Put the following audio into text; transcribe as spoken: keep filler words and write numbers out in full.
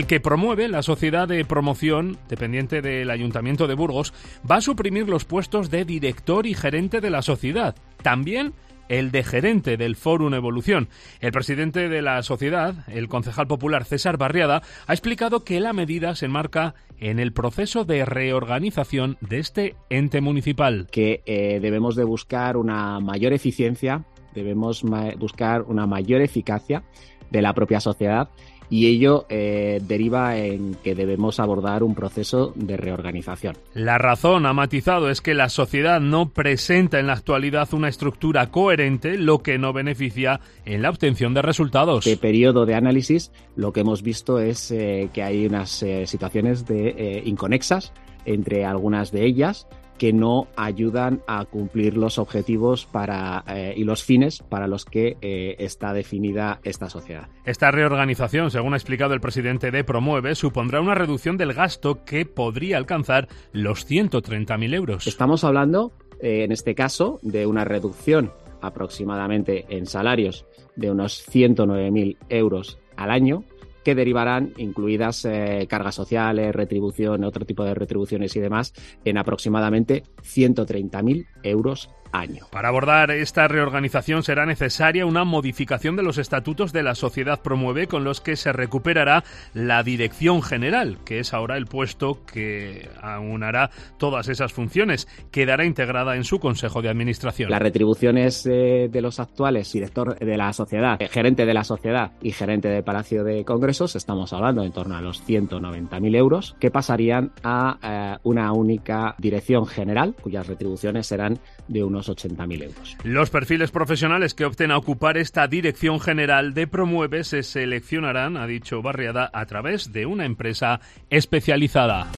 que promueve la Sociedad de Promoción, dependiente del Ayuntamiento de Burgos, va a suprimir los puestos de director y gerente de la sociedad. También el de gerente del Fórum Evolución. El presidente de la sociedad, el concejal popular César Barriada, ha explicado que la medida se enmarca en el proceso de reorganización de este ente municipal. Que eh, debemos de buscar una mayor eficiencia, debemos ma- buscar una mayor eficacia de la propia sociedad, y ello eh, deriva en que debemos abordar un proceso de reorganización. La razón, ha matizado, es que la sociedad no presenta en la actualidad una estructura coherente, lo que no beneficia en la obtención de resultados. En este periodo de análisis lo que hemos visto es eh, que hay unas eh, situaciones de, eh, inconexas entre algunas de ellas, que no ayudan a cumplir los objetivos para, eh, y los fines para los que eh, está definida esta sociedad. Esta reorganización, según ha explicado el presidente de Promueve, supondrá una reducción del gasto que podría alcanzar los ciento treinta mil euros. Estamos hablando, eh, en este caso, de una reducción aproximadamente en salarios de unos ciento nueve mil euros al año, que derivarán, incluidas eh, cargas sociales, retribución, otro tipo de retribuciones y demás, en aproximadamente ciento treinta mil euros año. Para abordar esta reorganización será necesaria una modificación de los estatutos de la Sociedad Promueve, con los que se recuperará la Dirección General, que es ahora el puesto que aunará todas esas funciones. Quedará integrada en su Consejo de Administración. Las retribuciones eh, de los actuales director de la sociedad, eh, gerente de la sociedad y gerente del Palacio de Congresos, estamos hablando en torno a los ciento noventa mil euros, que pasarían a eh, una única Dirección General, cuyas retribuciones serán de unos ochenta mil euros. Los perfiles profesionales que opten a ocupar esta Dirección General de Promueve se seleccionarán, ha dicho Barriada, a través de una empresa especializada.